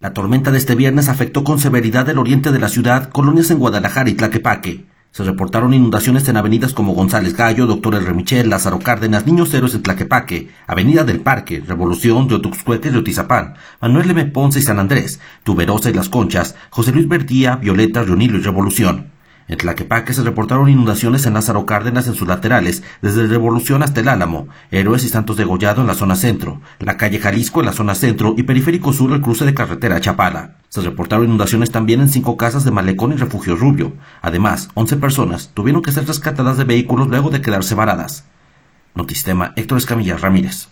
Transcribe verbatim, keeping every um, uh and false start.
La tormenta de este viernes afectó con severidad el oriente de la ciudad, colonias en Guadalajara y Tlaquepaque. Se reportaron inundaciones en avenidas como González Gallo, Doctor El Remichel, Lázaro Cárdenas, Niños Héroes en Tlaquepaque, Avenida del Parque, Revolución, Teotuxthueque, Teotizapán, Manuel M. Ponce y San Andrés, Tuberosa y Las Conchas, José Luis Verdía, Violeta, Rionilo y Revolución. En Tlaquepaque se reportaron inundaciones en Lázaro Cárdenas en sus laterales, desde Revolución hasta el Álamo, Héroes y Santos Degollado en la zona centro, la calle Jalisco en la zona centro y Periférico Sur el cruce de carretera a Chapala. Se reportaron inundaciones también en cinco casas de Malecón y Refugio Rubio. Además, once personas tuvieron que ser rescatadas de vehículos luego de quedarse varadas. Notistema, Héctor Escamilla Ramírez.